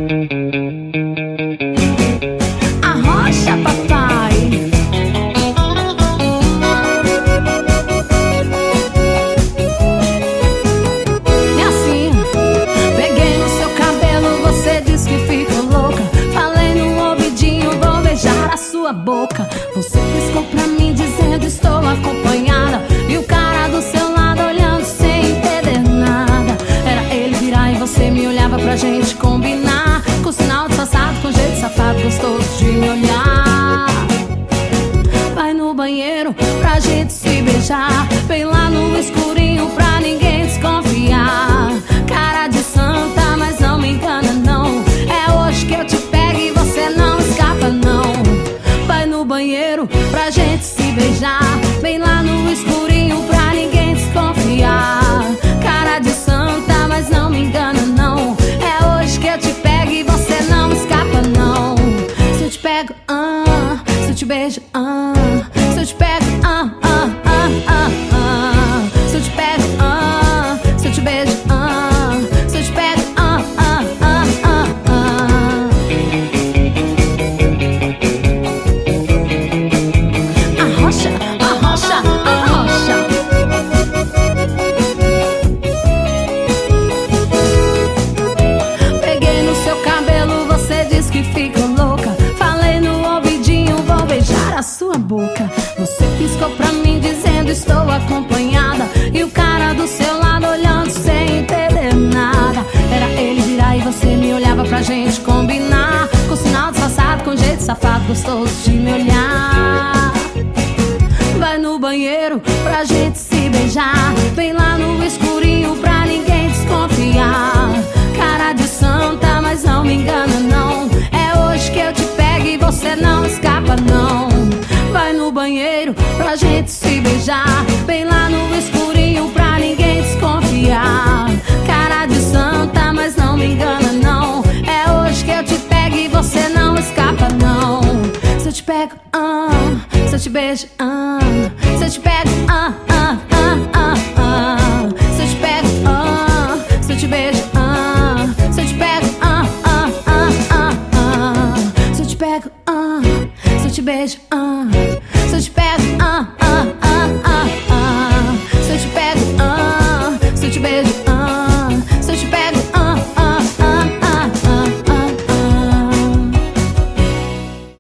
Arrocha, papai. É assim, peguei no seu cabelo, você disse que ficou louca. Falei no ouvidinho, vou beijar a sua boca. Você piscou pra mim dizendo estou acompanhada, e o cara do seu lado olhando sem entender nada. Era ele virar e você me olhava pra gente combinar, com sinal disfarçado, com jeito safado, gostoso de me olhar. Vai no banheiro pra gente se beijar, vem lá no escurinho pra ninguém desconfiar. Cara de santa, mas não me engana não, é hoje que eu te pego e você não escapa não. Vai no banheiro pra gente se beijar, vem lá no escurinho pra ninguém desconfiar. Cara de santa, mas não me engana não, é hoje que eu te pego e você não escapa não. Se eu te pego, se eu te beijo, se eu te pego, se eu te pego, se eu te beijo, se eu te pego, arrocha, arrocha, arrocha. Peguei no seu cabelo, você disse que ficou louca. Falei no ouvidinho, vou beijar a sua boca. Você piscou pra mim dizendo estou acompanhada, e o cara do seu lado olhando sem entender nada. Era ele virar e você me olhava pra gente combinar, com sinal disfarçado, com jeito safado, gostoso de me olhar. Vai no banheiro pra gente se beijar, vem lá no escurinho pra ninguém desconfiar. Cara de santa, mas não me engana não, é hoje que eu te pego e você não escapa não. Vai no banheiro pra gente se beijar, vem lá no escurinho pra ninguém desconfiar. Cara de santa, mas não me engana não, é hoje que eu te pego e você não escapa não. Se eu te pego, se eu te beijo,